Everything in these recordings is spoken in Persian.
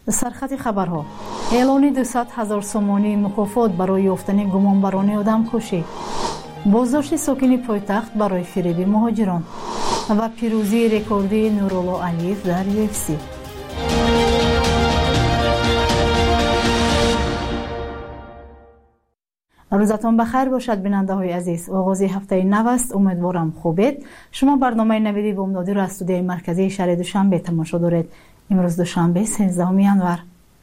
سرخط خبرها اعلان 200,000 سومانی مکافات برای یافتن گمانبران آدمکشی، بازداشت ساکن پایتخت برای فریب مهاجران و پیروزی رکوردی نورالله علیف در UFC. روزتان بخیر باشد بیننده های عزیز. آغاز هفته نو است، امیدوارم خوبید. شما برنامه نویدی بامدادی را از استودیوی مرکزی شهر دوشنبه تماشا دارید. امروز دوشنبه 13 ینور.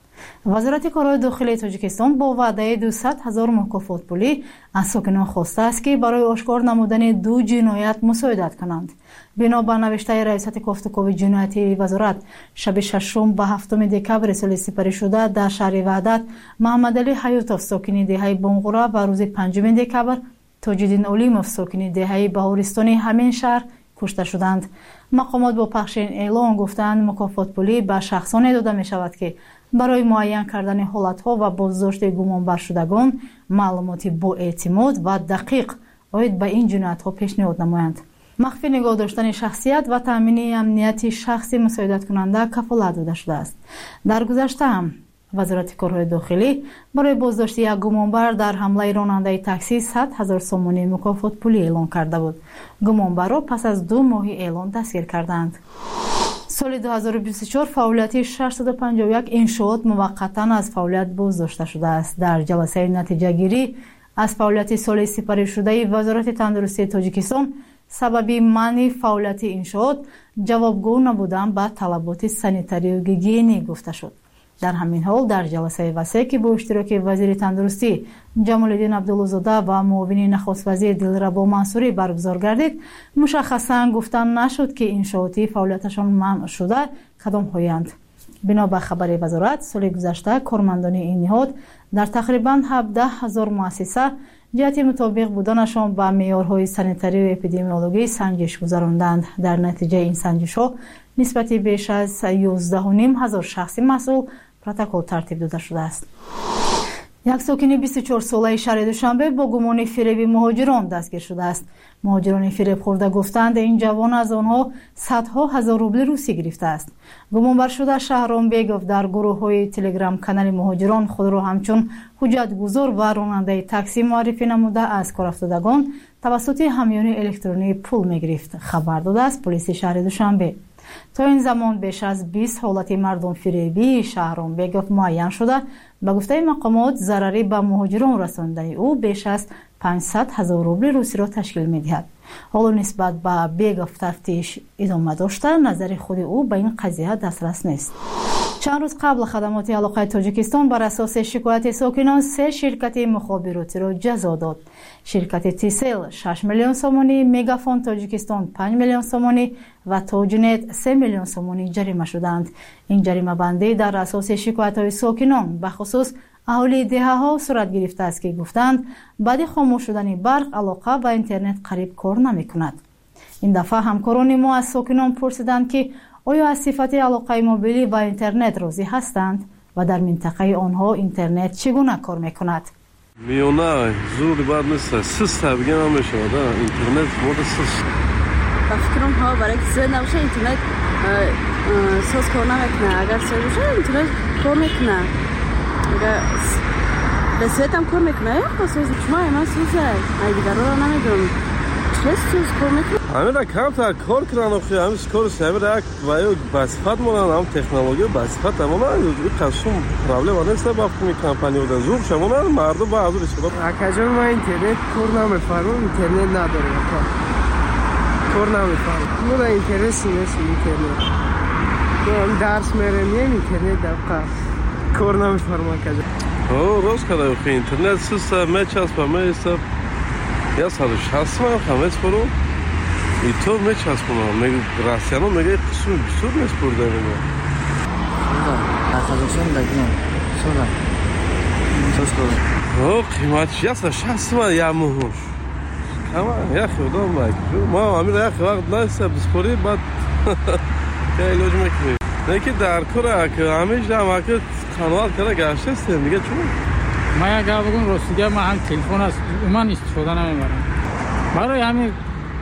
وزارت کارهای داخلی تاجیکستان با وعده 200,000 مکافات پولی از ساکنان خواسته است که برای آشکار نمودن دو جنایت مساعدت کنند. بنا به نوشته ریاست کافتکاوی جنایتی وزارت، شب 6 و 7 دکبر سال سپری شده در شهر وحدت محمد علی حیاتوف ساکن دهه بونغورا و روز 5 دکبر تاج‌الدین اولیموف ساکن دهه بهارستانی همین شهر کشته شدند. مقامات با پخش این اعلان گفتند مکافات پولی به شخصانی داده می شود که برای معین کردن حالت‌ها و بازداشت گمانبر شدگان معلوماتی با اعتماد و دقیق عاید به این جنایت‌ها پیشنهاد نمایند. مخفی نگاه داشتن شخصیت و تامین امنیت شخصی مساعدت کننده کفالت داده شده است. در گذشته هم وزارت کارهای داخلی برای بازداشت یک گمانبر در حمله راننده تاکسی 100,000 سومانی مکافات پولی اعلان کرده بود. گمانبر را پس از 2 ماه اعلان دستگیر کردند. سال 2024 فعالیت 651 انشاءات موقتا از فعالیت بازداشته شده است. در جلسه نتیجه گیری از فعالیت سال سپری شده وزارت تندرستی تاجیکستان سببی منع فعالیت انشاءات جوابگو نبودن به طلبات سانیتاری و گیگینی گفته شد. در همین حال در جلسه وسیع که با اشتراک وزیر تندرستی جمال الدین عبدالله‌زاده و معاون نخست وزیر دلربا منصوری برگزار گردید، مشخصا گفتن نشد که انشاءاتی فعالیتشان منع شده کدام هایند. بنا به خبر وزارت، سال گذشته کارمندان این نهاد در تقریبا 17,000 مؤسسه جهت مطابق بودنشان با معیارهای سانیتاری و اپیدمیولوژی سنجش گذراندند. در نتیجه این سنجش‌ها نسبت بیش از 11,500 شخص مسئول پروتکل ترتیب داده شده است. یک ساکن 24 ساله شهر دوشنبه با گمان فریب مهاجران دستگیر شده است. مهاجران فریب خورده گفتند این جوان از آنها صدها هزار روبل روسی گرفته است. گمانبر شده شهرام بیگوف در گروه‌های تلگرام کانال مهاجران خود را همچون حجتگزار و راننده تاکسی معرفی نموده از کار افتادگان توسط همیان الکترونی پول می‌گرفت. خبر داده است پلیس شهر دوشنبه. تا این زمان بیش از 20 حالت مردم فریبی شهرام بیگوف معین شده. به گفته مقامات ضرری به مهاجران رساندن او بیش از 500,000 روبل روسی را تشکیل می‌دهد. حالا نسبت به بیگوف تفتیش ادامه داشته، نظر خود او به این قضیه دسترس نیست. چند روز قبل خدمات علاقه تاجیکستان بر اساس شکایت ساکنان 3 شرکت مخابراتی را جزا داد. شرکت تیسل 6 میلیون سومانی، میگافون تاجیکستان 5 میلیون سومانی و تاجنت 3 میلیون سومانی جریمه شدند. این جریمه بندی در اساس شکایت‌های ساکنان به خصوص اهالی دهه‌ها صورت گرفته است که گفتند بعد خاموش شدن برق علاقه و اینترنت قریب کار نمی‌کند. این دفعه همکاران ما از ساکنان پرسیدند که آیا از صفت علاقه موبیلی و اینترنت راضی هستند و در منطقه آنها اینترنت چگونه کار می‌کند؟ میونه زور بعد مثل سست بگم نمیشه اینترنت مود سست. با فکرم ها برای که زد نباشه اینترنت ساز کار نمیکنه. اگر ساز باشه اینترنت کار میکنه. اگر به سیت هم کار میکنه یا ساز شما اینا سوزه. دیگر رو نمیدونم. چه سوز کار میکنه؟ همین را کم تا کار کردن آخه همین کار سعی را وایو بسفت مونن هم تکنولوژی بسفت همون این قسم پرابلم نیست با کمپانی و زور شما مردم با حضور استفاده. اکجان ما اینترنت کار نمیفهمم، اینترنت نداره کار نمیفهمم. ما اینترنت نیست اینترنت. من درس میرم اینترنت دقیقا کار نمیفهمم اکجان. روز کردم که اینترنت سوست میچاس با میست یا 160 ما خمس برو ای تو میچاس کنم میگه راسیانو میگه قسم بسیار نیست برده میگه اخلاقشون دکتر سودا سوز کنم قیمتش یا 160 ما یا مهوش کما یا خدا ما همین یا وقت نیست بسپوری بعد که علاج میکنی نه که در کار که همیشه هم که کانال کرده گشته است میگه چون ما یک بگم راستیه ما هم تلفن است من استفاده نمیبرم برای همین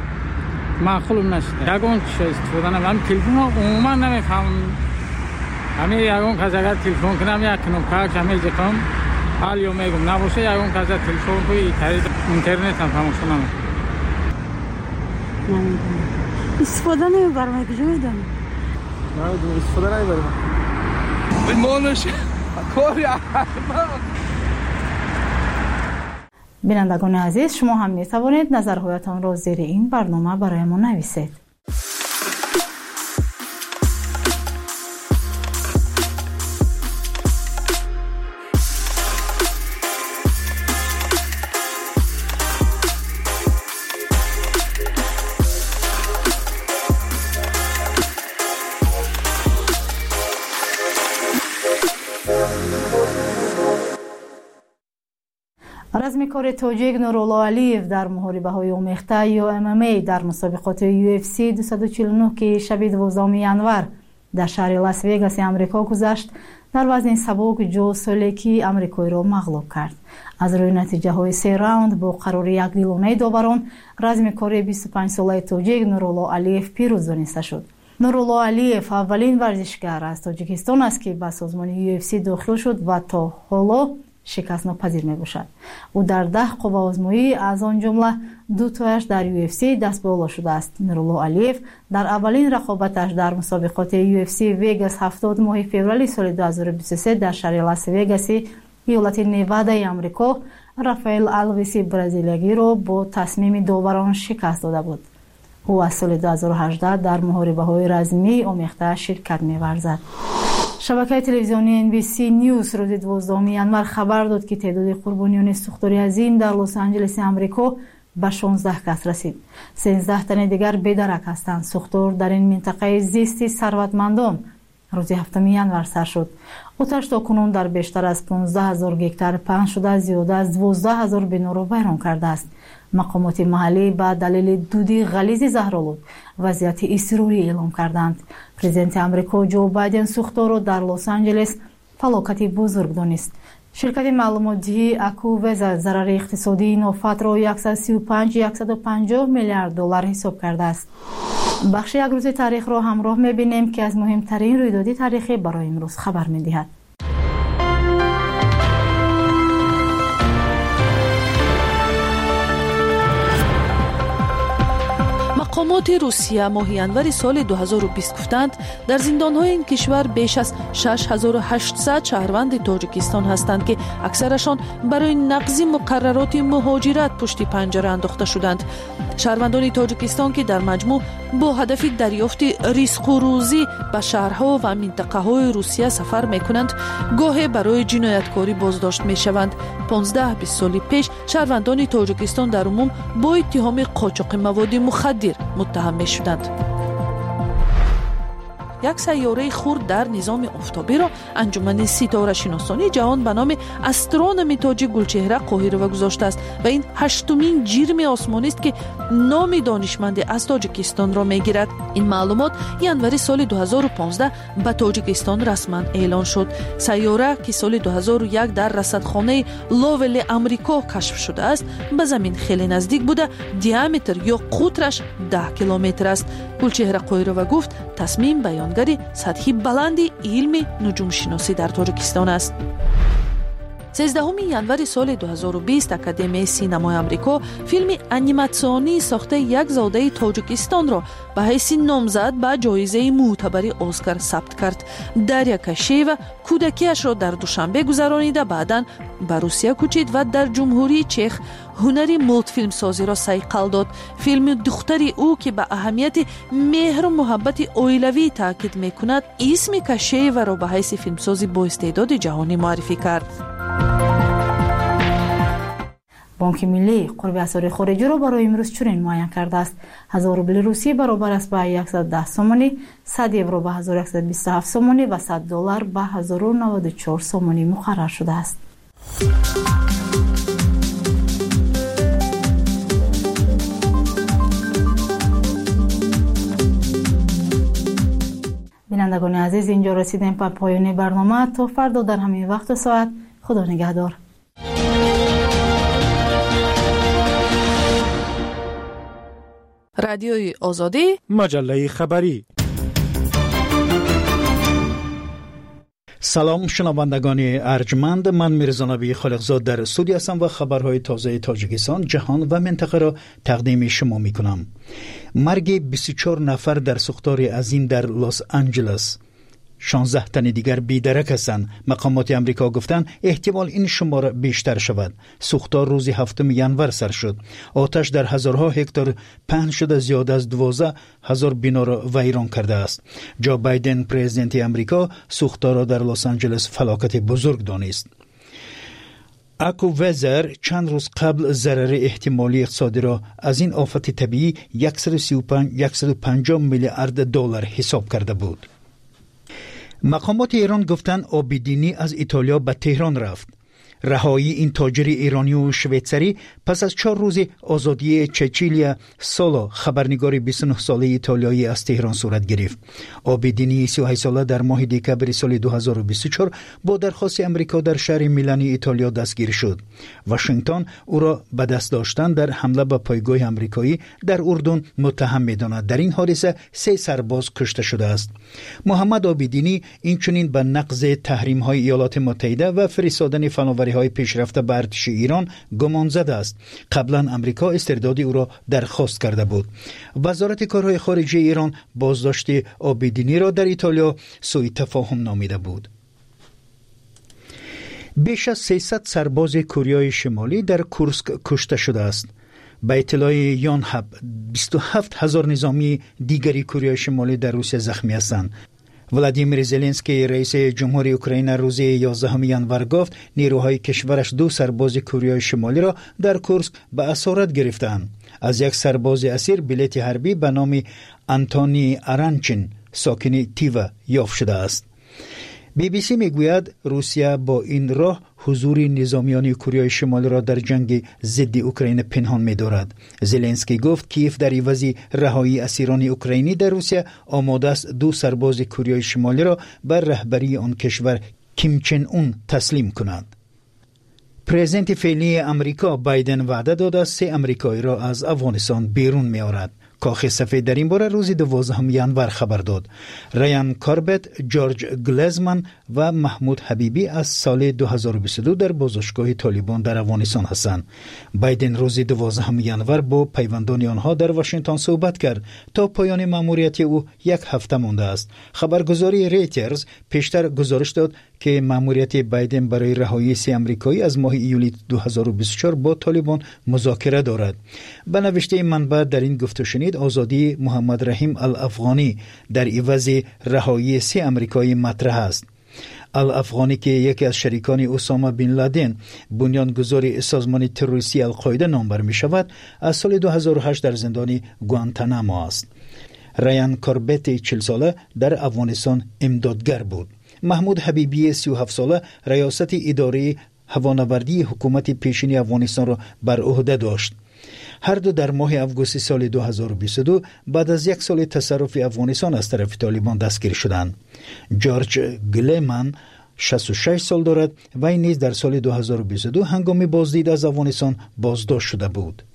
معقول نشده یکون چیز استفاده نمیبرم تلفن ها عموما نمیفهمم همین یکون کس اگر تلفن کنم یک کنم که همه جکم حال یا میگم نباشه یکون کس تلفن کوی طریق اینترنت هم تماشا نمیکنم. استفاده نمیبرم که جویدم. نه استفاده نمیبرم. به مالش کاری. بینندگان عزیز، شما هم می توانید نظرهایتان را زیر این برنامه برای ما نویسید. رزمکار تاجیک نورالله علیف در محاربه‌های آمیخته یا MMA در مسابقات UFC 249 که شب 12 ینور در شهر لاس وگاس آمریکا گذشت، در وزن سبک جو سولکی آمریکایی را مغلوب کرد. از روی نتیجه‌های 3 راوند با قرار یک دیلانه داوران، رزمکار 25 ساله تاجیک نورالله علیف پیروز دانسته شد. نورالله علیف اولین ورزشکار از تاجیکستان است که به سازمان UFC داخل شد و تا حالا شکست ناپذیر می باشد. او در 10 قوه آزمایی از آن جمله 2 تایش در UFC دست به بالا شده است. نورالله علیف در اولین رقابتش در مسابقات UFC وگاس 70 ماه فوریه سال 2023 در شهر لاس وگاس ایالت نوادا آمریکا رافائل آلویس برزیلیایی را با تصمیم داوران شکست داده بود. او از سال 2018 در محاربه‌های رزمی آمیخته شرکت می‌ورزد. شبکه تلویزیونی NBC نیوز روز 12 ینور خبر داد که تعداد قربانیان سوختاری عظیم در لس آنجلس آمریکا به 16 کس رسید. 13 تن دیگر بدرک هستند. سوختار در این منطقه زیستی ثروتمندان روز 7 ینور سر شد. آتش تاکنون در بیشتر از 15,000 گکتار پهن شده زیاده از 12,000 بنا را ویران کرده است. مقامات محلی به دلیل دود غلیظ زهرآلود وضعیت اضطراری اعلام کردند. پرزیدنت آمریکا جو بایدن سوختار را در لس آنجلس فلاکتی بزرگ دانست. شرکت معلوماتی اکووز ضرر اقتصادی این آفت را 135-150 میلیارد دلار حساب کرده است. بخش یک روز تاریخ را همراه می‌بینیم که از مهمترین رویداد تاریخی برای امروز خبر می‌دهد. مقامات روسیه ماه ینور سال 2020 گفتند در زندان‌های این کشور بیش از 6800 شهروند تاجیکستان هستند که اکثرشان برای نقض مقررات مهاجرت پشت پنجره انداخته شدند. شهروندان تاجیکستان که در مجموع با هدف دریافت رزق و روزی به شهرها و منطقه‌های روسیه سفر می‌کنند، گاهی برای جنایتکاری بازداشت می‌شوند. 15-20 سال پیش شهروندان تاجیکستان در عموم با اتهام قاچاق مواد مخدر متهم می‌شدند. یک سیاره خرد در نظام آفتابی را انجمن ستاره شناسانی جهان به نام استرونومی تاج گلچهره قاهره و گذاشته است و این 8مین جرم آسمانی است که نام دانشمند از تاجیکستان را میگیرد. این معلومات ینور سال 2015 به تاجیکستان رسما اعلان شد. سیاره که سال 2001 در رصدخانه لاول امریکا کشف شده است، به زمین خیلی نزدیک بوده. دیامتر یا قطرش 10 کیلومتر است. گلچهره قاهره و گفت تصمیم بیانگری سطحی بلندی علم نجوم شناسی در تاجیکستان است. 13 ینور سال 2020 اکادمی سینمای آمریکا فیلم انیماسیونی ساخته یک زاده تاجیکستان را به حیث نامزد به جایزه معتبر اسکار ثبت کرد. دریا کشیو کودکیش را در دوشنبه گذرانیده بعداً به روسیه کوچید و در جمهوری چخ هنری مولت فیلم سازی را صیقل داد. فیلم دختری او که به اهمیت مهر و محبت اویلوی تاکید میکند، اسم کشیو را به حیث فیلمسازی با استعداد جهانی معرفی کرد. بانک ملی قرب اسعار خارجی را برای امروز چنین معین کرده است: 1000 روبل روسی برابر است به 110 سومانی، 100 یورو به 1127 سومانی و 100 دلار به 1094 سومانی مقرر شده است. بینندگان عزیز، اینجا رسیدیم به پایان برنامه. تا فردا در همین وقت و ساعت، خدا نگهدار. رادیوی آزادی، مجله خبری. سلام شنوندگان ارجمند، من میرزا نبی خالقزاد در استودیو هستم و خبرهای تازه تاجیکستان، جهان و منطقه را تقدیم شما میکنم. مرگ 24 نفر در سوختار عظیم در لس آنجلس. 16 تن دیگر بی‌درک هستند. مقامات امریکا گفتند احتمال این شمار بیشتر شود. سوختار روز 7 ینور سر شد. آتش در هزارها هکتار پهن شده، زیاده از 12,000 بنا را ویران کرده است. جو بایدن پرزیدنت امریکا سوختار را در لس آنجلس فلاکت بزرگ دانست. اکووزر چند روز قبل ضرر احتمالی اقتصادی را از این آفت طبیعی 150 میلیارد دلار حساب کرده بود. مقامات ایران گفتند آبیدینی از ایتالیا به تهران رفت. رهایی این تاجر ایرانی و شویتسری پس از 4 روز آزادی چچیلیا سالا، خبرنگار 29 ساله ایتالیایی، از تهران صورت گرفت. آبیدینی 38 ساله در ماه دکبر سال 2024 با درخواست امریکا در شهر میلانی ایتالیا دستگیر شد. واشنگتن او را به دست داشتن در حمله به پایگاه امریکایی در اردن متهم می‌داند. در این حادثه 3 سرباز کشته شده است. محمد آبیدینی اینچنین به نقض تحریم‌های ایالات متحده و فرستادن فناوری‌های پیشرفته به ارتش ایران گمان زده است. قبلا امریکا استرداد او را درخواست کرده بود. وزارت کارهای خارجه ایران بازداشت آبیدینی را در ایتالیا سوء تفاهم نامیده بود. بیش از 300 سرباز کره شمالی در کورسک کشته شده است. به اطلاع یانهب 27,000 نظامی دیگری کره شمالی در روسیه زخمی هستند. ولادیمیر زلنسکی رئیس جمهوری اوکراین روز 11 ینور گفت نیروهای کشورش 2 سرباز کره شمالی را در کورسک به اسارت گرفتند. از یک سرباز اسیر بلیط حربی به نام آنتونی آرانچین ساکن تیوا یافت شده است. بی بی سی میگوید روسیه با این راه حضور نظامیان کره شمالی را در جنگ ضد اوکراین پنهان می‌دارد. زلنسکی گفت کیف در عوض رهایی اسیران اوکراینی در روسیه آماده است 2 سرباز کره شمالی را بر رهبری آن کشور کیم چن اون تسلیم کند. پرزیدنت فعلی امریکا بایدن وعده داده است 3 امریکایی را از افغانستان بیرون می‌آورد. کاخ سفید در این باره روز 12 ینور خبر داد. ریان کاربت، جورج گلزمن و محمود حبیبی از سال 2022 در بازداشتگاه طالبان در افغانستان هستند. بایدن روز 12 ینور با پیوندان آنها در واشنگتن صحبت کرد. تا پایان مأموریت او 1 هفته مانده است. خبرگزاری ریترز پیشتر گزارش داد که مأموریت بایدن برای رهایی 3 امریکایی از ماه ایولی 2024 با طالبان مذاکره دارد. به نوشته منبع در این گفته شنید آزادی محمد رحیم الافغانی در عوض رهایی 3 امریکایی مطرح است. الافغانی که یکی از شریکان اسامه بن لادن، بنیانگذار سازمان تروریستی القاعده نام بر می شود، از سال 2008 در زندان گوانتانامو است. ریان کاربت 40 ساله در افغانستان امدادگر بود. محمود حبیبی 37 ساله ریاست اداره هوانوردی حکومت پیشین افغانستان را بر عهده داشت. هر دو در ماه آگوست سال 2022 بعد از 1 سال تصرف افغانستان از طرف طالبان دستگیر شدند. جورج گلزمن 66 سال دارد و این نیز در سال 2022 هنگام بازدید از افغانستان بازداشت شده بود.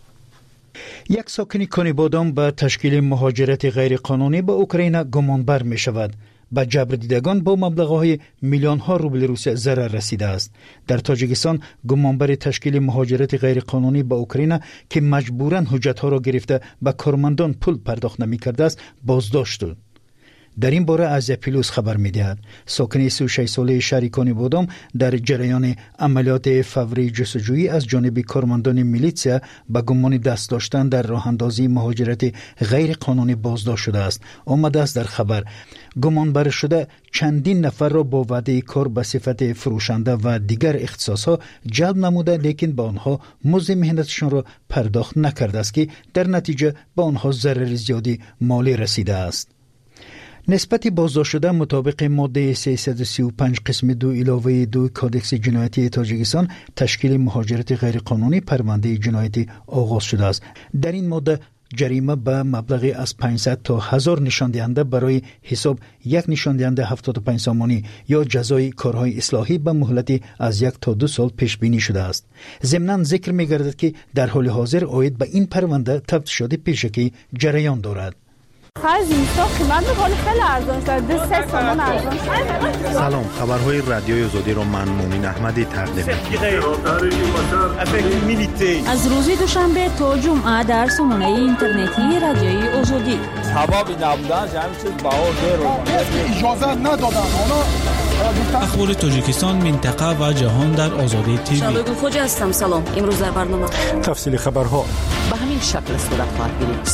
یک ساکن کنیبادام به تشکیل مهاجرت غیر قانونی به اوکراین گمانبر می شود. به جبر دیدگان با مبلغ‌های میلیون‌ها روبل روسیه ضرر رسیده است. در تاجیکستان گمانبر تشکیل مهاجرت غیرقانونی به اوکراین که مجبوراً حجت‌ها را گرفته به کارمندان پول پرداخت نمی‌کرده است بازداشت شد. در این باره از پیلوس خبر می‌دهد. ساکن 36 ساله شهر کنیبادام در جریان عملیات فوری جستجویی از جانب کارمندان میلیتسیا به گمان دست داشتن در راه‌اندازی مهاجرت غیر قانونی بازداشت شده است. آمده است در خبر گمانبر شده چندین نفر را با وعده کار به صفت فروشنده و دیگر اختصاص‌ها جلب نموده، لیکن به آنها مزد مهنتشان را پرداخت نکرده است که در نتیجه به آنها ضرر زیادی مالی رسیده است. نسبت بازداشت شده مطابق ماده 335 قسم 2 علاوه 2 کادکس جنایتی تاجیکستان تشکیل مهاجرت غیرقانونی پرونده جنایتی آغاز شده است. در این ماده جریمه به مبلغی از 500 تا 1000 نشان دهنده برای حساب یک نشان دهنده 75 سامانی یا جزای کارهای اصلاحی به مهلت از 1 تا 2 سال پیش بینی شده است. ضمناً ذکر می گردد که در حال حاضر عاید به این پرونده تفتیشات پیشکی جریان دارد. خرج اینستا قیمت میکنه خیلی ارزان شد 2-3 تومان ارزان شد. سلام، خبرهای رادیوی آزادی رو من مومین احمدی تقدیم می‌کنم. از روز دوشنبه تا جمعه در سامانه اینترنتی رادیوی آزادی. هوا نبودن همین چیز باور اجازه ندادن اخبار تاجیکستان، منطقه و جهان در آزادی تیوی. شبگون خوج هستم. سلام. امروز در برنامه تفصیل خبرها به همین شکل صورت خواهد گرفت.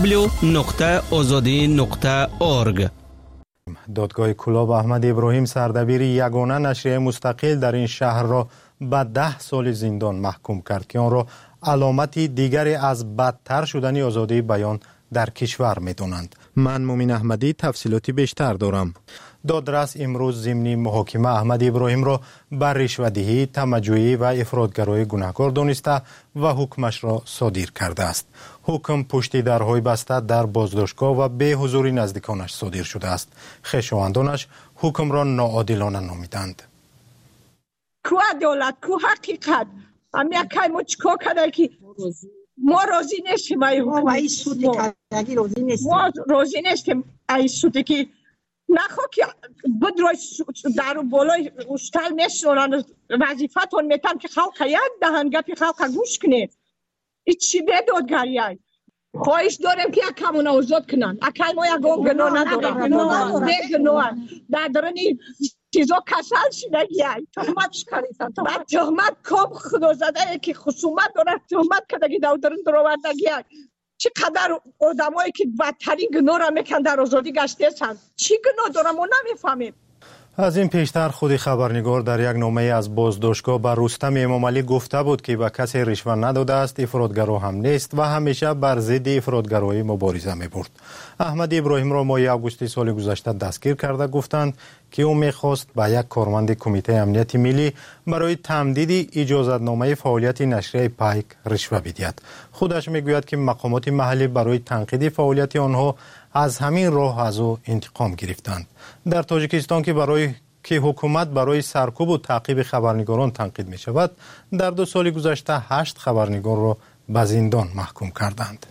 www.azadi.org. دادگاه کلاب احمد ابراهیم سردبیر یگانه نشریه مستقل در این شهر را به 10 سال زندان محکوم کرد که آن را علامتی دیگری از بدتر شدن آزادی بیان در کشور می‌دانند. من مومین احمدی تفصیلاتی بیشتر دارم. دادرس امروز ضمن محاکمه احمد ابراهیم را بر رشوه‌دهی، تمجیدی و افراطگرایی گناهکار دانسته و حکمش را صادر کرده است. حکم پشت درهای بسته در بازداشتگاه و به حضور نزدیکانش صادر شده است. خویشاوندانش حکم را ناعادلانه نامیدند. کو عدالت، کو حقیقت، همین که ما چیکار کردیم که ما راضی نیستیم ای حکم، ما راضی نیستیم ای سودی که نخوا که بدروی در بالای اشتال میشنورن وظیفتون میتن که خلق یک دهن گپی خلق گوش کنید. این چی به دادگری ای؟ خواهش داریم که یک کمون آزاد کنن. اکل ما یک گناه ندارم، نه گناه در درنی چیزا کسل شدگی ای تهمتش کردن. بعد تهمت کام خدا زده که خصومت داره تهمت کردگی دادرن دروردگی ای. چقدر آدمایی که بدترین گناه را میکن در آزادی گشته هستند. چی گناه دارم ما نمیفهمیم. از این پیشتر خود خبرنگار در یک نامه از بازداشتگاه بر رستم امامعلی گفته بود که به کسی رشوه نداده است، افراطگرا هم نیست و همیشه بر ضد افراطگرایی مبارزه می‌برد. احمد ابراهیم را ماه آگوست سال گذشته دستگیر کرده گفتند که او می‌خواست به یک کارمند کمیته امنیت ملی برای تمدید اجازتنامه فعالیت نشریه پایک رشوه بدهد. خودش میگوید که مقامات محلی برای تنقیح فعالیت آنها از همین راه از او انتقام گرفتند. در تاجیکستان که حکومت برای سرکوب و تعقیب خبرنگاران تنقید می شود، در 2 سال گذشته 8 خبرنگار را به زندان محکوم کردند.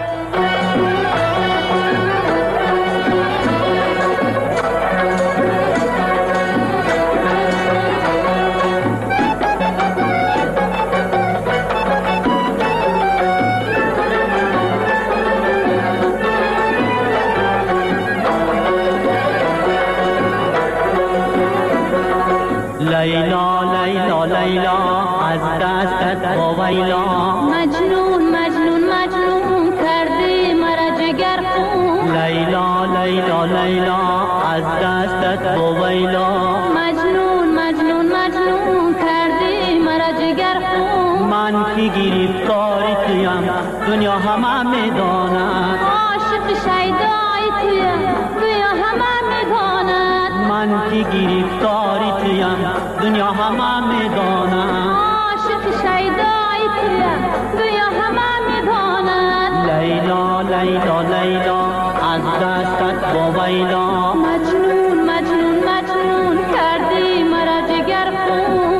لیلا لیلا لیلا از دستت باویلا مجنون مجنون مجنون کردی مرا جگر خون لیلا لیلا لیلا از دستت باویلا مجنون مجنون مجنون کردی مرا جگر خون من که گرفتار تویم دنیا همه میداند عاشق شیدای تویم دنیا همه میداند من که گرفتار تویم دنیا همه میداند عاشق شیدای تویم دنیا همه میداند لیلا لیلا لیلا از دستت باویلا مجنون مجنون مجنون کردی مرا جگر خون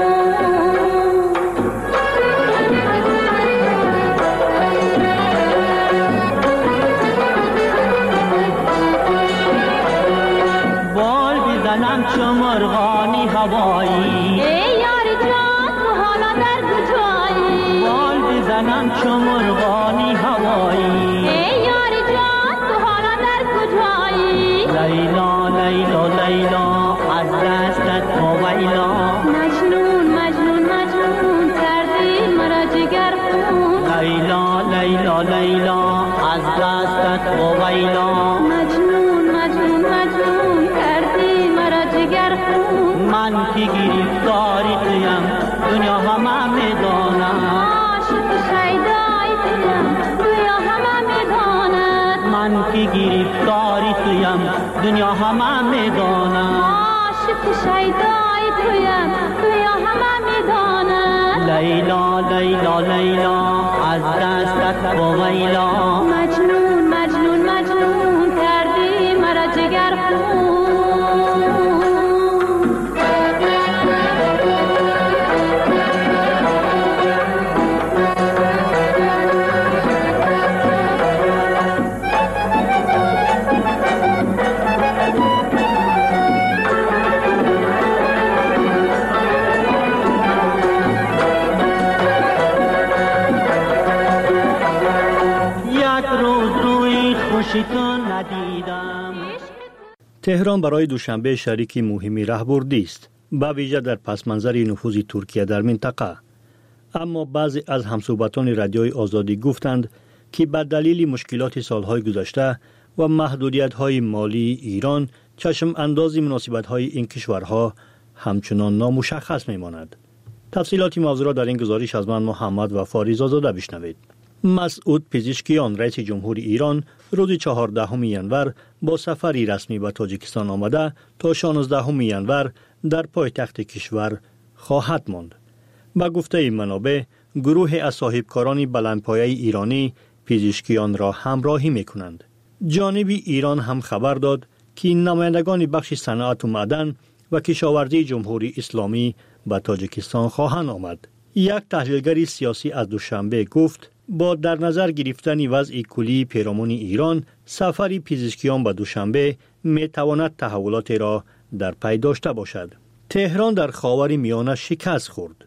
بال بزنم چو مرغانی هوایی ای یار جان تو حالا در کجایی بال بزنم چو مرغانی هوایی ای یار جان تو حالا در کجایی لیلا لیلا لیلا از دستت باویلا مجنون مجنون مجنون کردی مرا جگر خون لیلا لیلا لیلا از دستت باویلا مجنون مجنون مجنون کردی مرا جگر خون من که گرفتاری تویم دنیا همه میداند عاشق شیدای تویم دنیا همه میداند من که گرفتاری تویم دنیا همه میداند عاشق شیدای تویم دنیا همه میداند لیلا لیلا لیلا از دستت باویلا مجنون مجنون مجنون کردی مرا جگر خون تهران برای دوشنبه شریک مهمی راهبردی است، به ویژه در پس‌منظر نفوذ ترکیه در منطقه. اما بعضی از همصحبتان رادیوی آزادی گفتند که به دلیل مشکلات سالهای گذشته و محدودیت‌های مالی ایران چشم انداز مناسبت‌های این کشورها همچنان نامشخص می‌ماند. تفصیلات موضوع را در این گزارش از من محمد و فاریز آزاده بشنوید. مسعود پزشکیان رئیس جمهور ایران روز 14 ینور با سفری رسمی به تاجیکستان آمده تا 16 ینور در پایتخت کشور خواهد ماند. با گفته منابع، گروه از صاحبکاران بلندپایه ایرانی پزشکیان را همراهی می‌کنند. جانب ایران هم خبر داد که نمایندگان بخش صنعت و معدن و کشاورزی جمهوری اسلامی به تاجیکستان خواهند آمد. یک تحلیلگر سیاسی از دوشنبه گفت با در نظر گرفتن وضع کلی پیرامون ایران، سفر پزشکیان به دوشنبه میتواند تحولات را در پی داشته باشد. تهران در خاور میانه شکست خورد.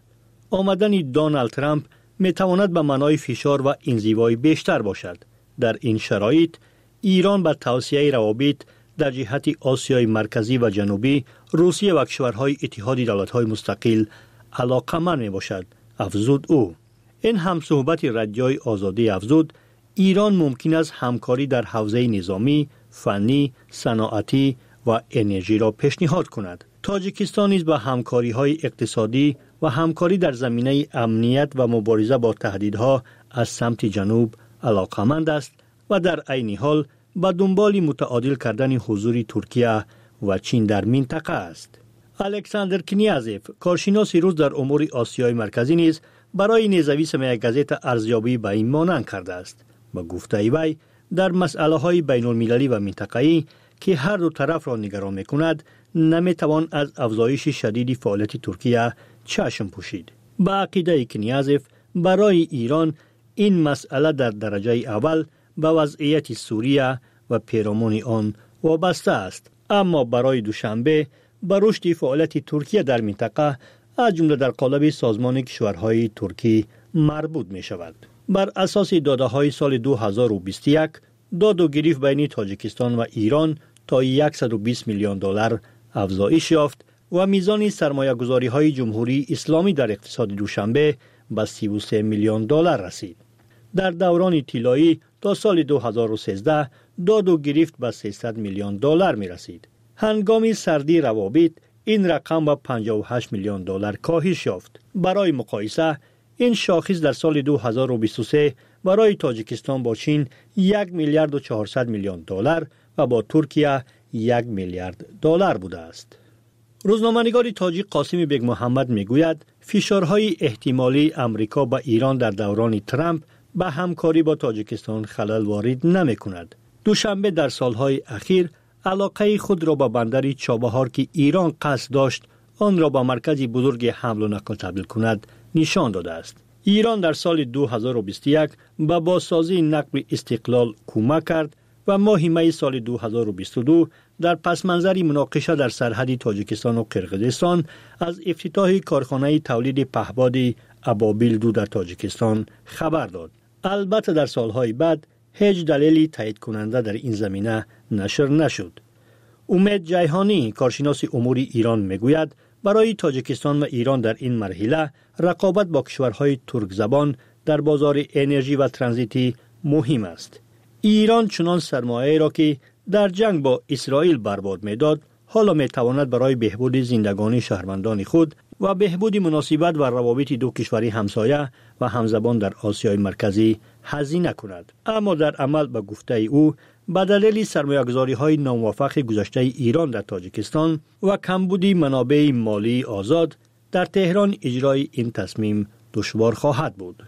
آمدن دونالد ترامپ میتواند به معنای فشار و انزوای بیشتر باشد. در این شرایط ایران به توسعه روابط در جهت آسیای مرکزی و جنوبی، روسیه و کشورهای اتحاد دولت‌های مستقل علاقه‌مند میباشد، افزود او. این همصحبت رادیوی آزادی افزود ایران ممکن است همکاری در حوزه نظامی، فنی، صنعتی و انرژی را پیشنهاد کند. تاجیکستان نیز به همکاری‌های اقتصادی و همکاری در زمینه امنیت و مبارزه با تهدیدها از سمت جنوب علاقه‌مند است و در عین حال به دنبال متعادل کردن حضور ترکیه و چین در منطقه است. الکساندر کنیازف، کارشناس روس در امور آسیای مرکزی نیز برای نزویس یک گزیت ارزیابی به این مانند کرده است. با گفته وی در مسائل بین المللی و منطقه‌ای که هر دو طرف را نگران می‌کند، نمی‌توان از افزایش شدید فعالیت ترکیه چشم پوشید. با عقیده کنیازف برای ایران این مسئله در درجه اول به وضعیت سوریه و پیرامون آن وابسته است، اما برای دوشنبه به رشد فعالیت ترکیه در منطقه از جمله در قالب سازمان کشورهای ترکی مربوط می شود. بر اساس داده‌های سال 2021 داد و گریخت بین تاجیکستان و ایران تا 120 میلیون دلار افزایش یافت و میزان سرمایه‌گذاری‌های جمهوری اسلامی در اقتصاد دوشنبه به 33 میلیون دلار رسید. در دوران طلایی تا سال 2013 داد و گریخت به 300 میلیون دلار می رسید. هنگام سردی روابط این رقم به 58 میلیون دلار کاهش یافت. برای مقایسه این شاخص در سال 2023 برای تاجیکستان با چین 1 میلیارد و 400 میلیون دلار و با ترکیه 1 میلیارد دلار بوده است. روزنامه‌نگار تاجیک قاسم بیگ محمد میگوید فشارهای احتمالی امریکا به ایران در دوران ترامپ به همکاری با تاجیکستان خلل وارد نمی‌کند. دوشنبه در سالهای اخیر علاقه خود را به بندر چابهار که ایران قصد داشت آن را به مرکز بزرگ حمل و نقل تبدیل کند نشان داده است. ایران در سال 2021 به بازسازی نقل استقلال کمک کرد و ماه می سال 2022 در پس منظر مناقشه در سرحد تاجیکستان و قرقیزستان از افتتاح کارخانه تولید پهپاد ابابیل 2 در تاجیکستان خبر داد. البته در سالهای بعد هیچ دلیلی تایید کننده در این زمینه نشر نشد. امید جیهانی، کارشناس امور ایران میگوید برای تاجیکستان و ایران در این مرحله رقابت با کشورهای ترک زبان در بازار انرژی و ترانزیتی مهم است. ایران چنان سرمایه را که در جنگ با اسرائیل برباد می‌داد، حالا می‌تواند برای بهبود زندگانی شهروندان خود و بهبود مناسبت و روابط دو کشور همسایه و همزبان در آسیای مرکزی هزینه کند. اما در عمل به گفته او به دلیل سرمایه‌گذاری‌های ناموفق گذشته ایران در تاجیکستان و کمبود منابع مالی آزاد در تهران اجرای این تصمیم دشوار خواهد بود.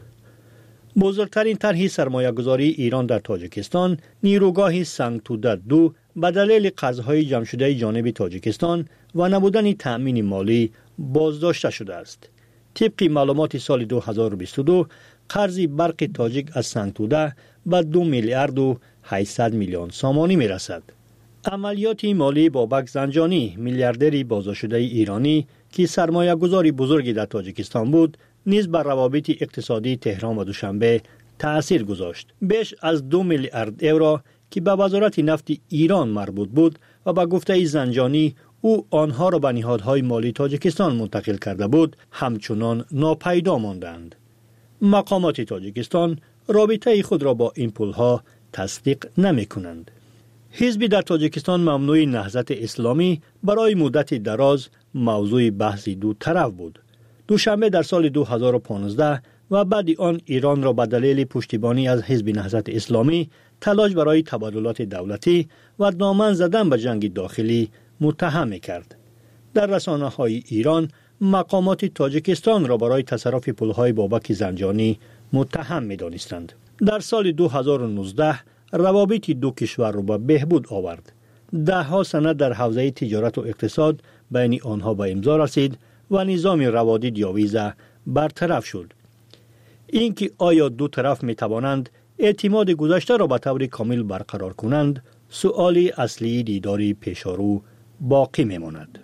بزرگترین طرح سرمایه‌گذاری ایران در تاجیکستان نیروگاه سنگتوده 2 به دلیل قرض‌های جمع شده جانب تاجیکستان و نبودن تأمین مالی بازداشته شده است. طبق معلومات سال 2022 قرض برق تاجیک از سنگتوده به 2 میلیارد و 800 میلیون سامانی می رسد. عملیات مالی بابک زنجانی، میلیاردری بازداشته ایرانی که سرمایه گذاری بزرگی در تاجیکستان بود، نیز بر روابط اقتصادی تهران و دوشنبه تأثیر گذاشت. بیش از 2 میلیارد یورو که به وزارت نفت ایران مربوط بود و به گفته زنجانی او آنها را به نهادهای مالی تاجیکستان منتقل کرده بود همچنان ناپیدا ماندند. مقامات تاجیکستان رابطه خود را با این پولها تصدیق نمی کنند. حزبی در تاجیکستان ممنوع نهضت اسلامی برای مدت دراز موضوع بحث دو طرف بود. دوشنبه در سال 2015 و بعد آن ایران را به دلیل پشتیبانی از حزب نهضت اسلامی تلاش برای تبادلات دولتی و دامن زدن به جنگ داخلی متهم کرد. در رسانه‌های ایران مقامات تاجیکستان را برای تصرف پولهای بابک زنجانی متهم می‌دانستند. در سال 2019 روابط دو کشور را به بهبود آورد. ده‌ها سند در حوزه تجارت و اقتصاد بین آنها به امضا رسید و نظام روادید یا ویزا برطرف شد. اینکه آیا دو طرف می توانند اعتماد گذشته را به طور کامل برقرار کنند، سؤال اصلی دیداری پیشارو باقی می ماند.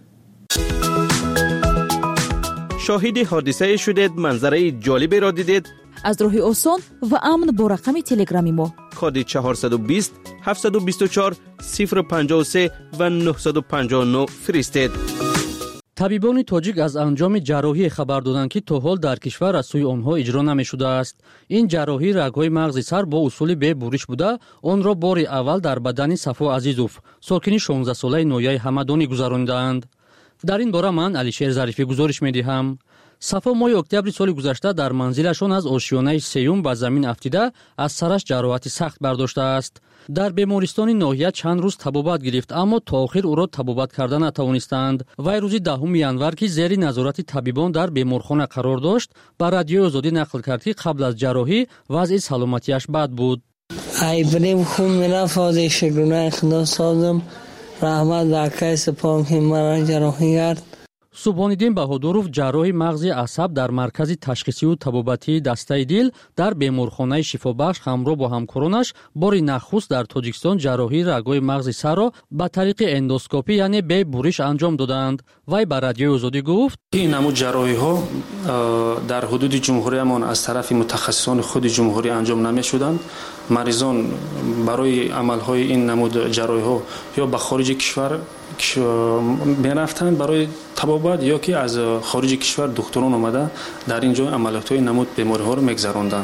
شاهد حادثه شدید، منظره جالبی را دیدید؟ از راه آسان و امن با رقم تلگرامی ما کد 420 724 053 و 959 فرستید. طبیبان تاجیک از انجام جراحی خبر دادند که تا حال در کشور از سوی آنها اجرا نمی‌شده است. این جراحی رگ‌های مغز سر با اصول به بورش بوده، آن را بار اول در بدن صفا عزیزوف، ساکن 16 ساله نویه همدانی گذراندند. در این باره من علیشیر ظریفی گزارش می‌دهم. صفا ماه اکتبر سال گذشته در منزلشان از آشیانه سیوم به زمین افتیده از سرش جراحت سخت برداشته است. در بیمارستان ناحیه چند روز طبابت گرفت، اما تا آخر او را طبابت کرده نتوانستند. وی روز 10 ینور که زیر نظارت طبیبان در بیمارخانه قرار داشت، به رادیوی آزادی نقل کرد که قبل از جراحی وضع سلامتیش بد بود. ایبریم خون میرفت، از شگرونه خدا سازم رحمت دکه سپام که مرا جراحی کرد. سبحانالدین بهادروف جراح مغز عصب در مرکز تشخیصی و طبابتی دسته دل در بیمارخانه شفابخش همراه با همکارانش بار نخست در تاجیکستان جراحی رگ‌های مغز سر را به طریق اندوسکوپی یعنی به بورش انجام دادند. وی به رادیوی آزادی گفت: این نمود جراحی ها در حدود جمهوریمان از طرف متخصصان خود جمهوری انجام نمی‌شدند. مریضان برای عمل‌های این نمود جراحی ها یا به خارج کشور می‌رفتند برای طبابت یا که از خارج کشور دکتران آمده در اینجا عملیات‌های نمود بیماری‌ها رو می‌گذراندند.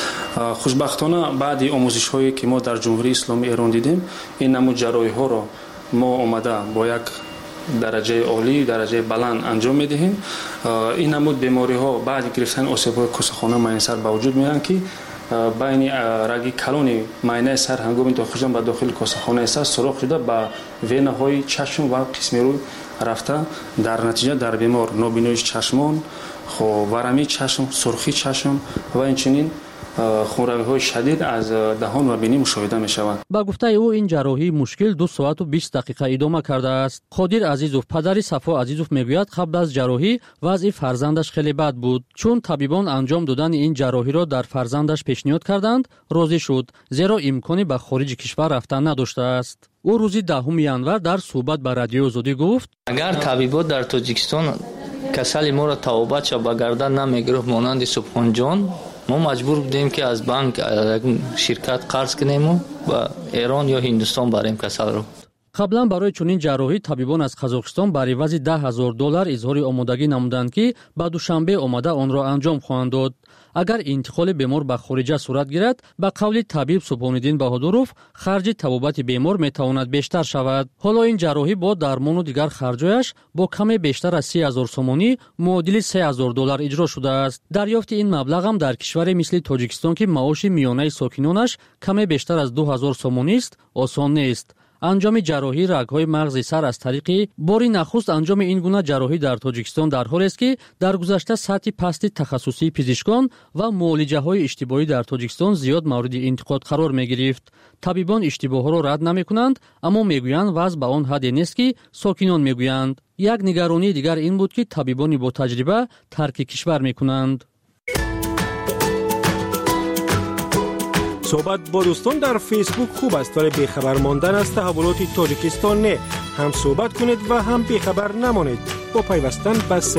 خوشبختانه بعد آموزش‌هایی که ما در جمهوری اسلامی ایران دیدیم، این نمود جراحی‌ها رو ما آمده با یک درجه عالی، درجه بلند انجام می‌دهیم. این نمود بیماری‌ها بعد گرفتن آسیب‌های کوسه‌خانه مایع به وجود میان که بین رگ کلون مایع سر هنگام داخل شدن به داخل کوسه‌خانه سر سوراخ شده به وینه‌های چشم و قسم روی رفته، در نتیجه در بیمار نابینایی چشمان، ورمی چشم، سرخی چشم و اینچنین خونروی‌های شدید از دهان و بینی مشاهده می‌شود. با گفته او این جراحی مشکل 2 ساعت و 20 دقیقه ادامه کرده است. قادر عزیزوف پدر صفا عزیزوف میگوید قبل از جراحی وضع فرزندش خیلی بد بود. چون طبیبان انجام دادن این جراحی را در فرزندش پیشنهاد کردند، راضی شد، زیرا امکانی به خارج کشور رفتن نداشته است. او روز 10 ینور در صحبت با رادیوی آزادی گفت: اگر طبیبات در تاجیکستان کسل ما را توبت به گردن نمیگرفت مانند سبحان جان، ما مجبور بودیم که از بانک شرکت قرض کنیم و به ایران یا هندوستان بریم کسل رو. قبلا برای چنین جراحی طبیبان از قزاقستان بر عوض $10,000 اظهار آمادگی نمودند که به دوشنبه آمده آن را انجام خواهند داد. اگر انتقال بیمار به خارج صورت گیرد، به قول طبیب سبحانالدین بهادروف خرج طبابت بیمار میتواند بیشتر شود. حالا این جراحی با درمان و دیگر خرجایش با کم بیشتر از 30,000 سومانی معادل $3,000 اجرا شده است. دریافت این مبلغ هم در کشوری مثل تاجیکستان که معاش میانه ساکنانش کم بیشتر از 2,000 سومانی است، آسان نیست. انجام جراحی رگ‌های مغز سر از طریق باری نخست انجام این گونه جراحی در تاجیکستان در حالی است که در گذشته سطح پست تخصصی پزشکان و معالجه‌های اشتباهی در تاجیکستان زیاد مورد انتقاد قرار می‌گرفت. طبیبان اشتباه‌ها را رد نمی‌کنند، اما می‌گویند وضع به آن حدی نیست که ساکنان می‌گویند. یک نگرانی دیگر این بود که طبیبان با تجربه ترک کشور می‌کنند. صحبت با دوستان در فیسبوک خوب است، ولی بیخبر ماندن از تحولات تاجیکستان نه. هم صحبت کنید و هم بیخبر نمانید. با پیوستن به